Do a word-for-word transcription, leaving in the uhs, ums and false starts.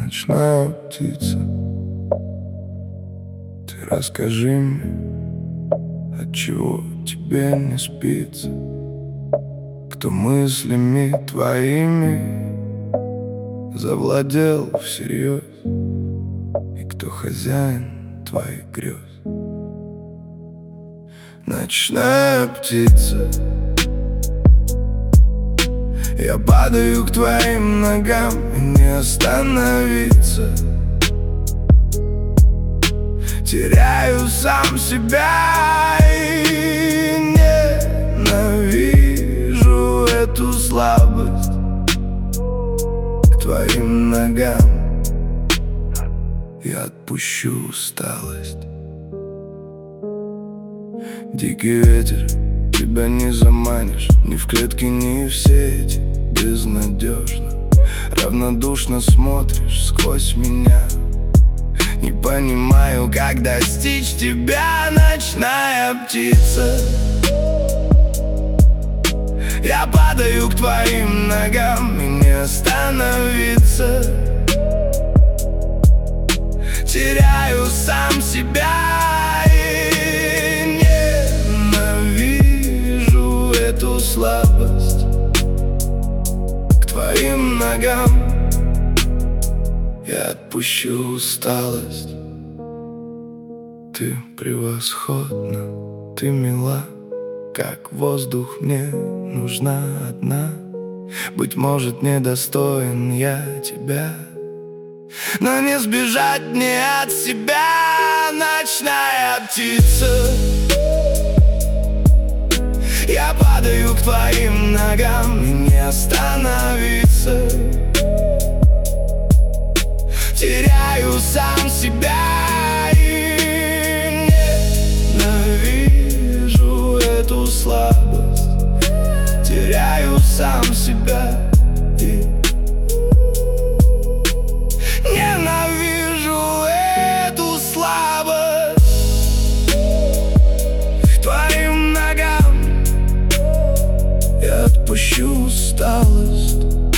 ночная птица. Ты расскажи мне, отчего тебе не спится, кто мыслями твоими завладел всерьез, и кто хозяин твоих грез. Ночная птица, я падаю к твоим ногам, и не остановиться. Теряю сам себя и ненавижу эту слабость. К твоим ногам я отпущу усталость. Дикий ветер, тебя не заманишь, ни в клетке, ни в сети. Безнадежно, равнодушно смотришь сквозь меня. Не понимаю, как достичь тебя, ночная птица. Я падаю к твоим ногам, и не остановиться. Теряю сам себя и ненавижу эту слабость. К твоим ногам я отпущу усталость. Ты превосходна, ты мила, как воздух мне нужна одна. Быть может, недостоин я тебя, но не сбежать мне от себя, ночная птица. Я падаю к твоим ногам, и не остановиться. Теряю сам себя и ненавижу эту слабость. Теряю сам себя и ненавижу эту слабость. К твоим ногам я отпущу усталость.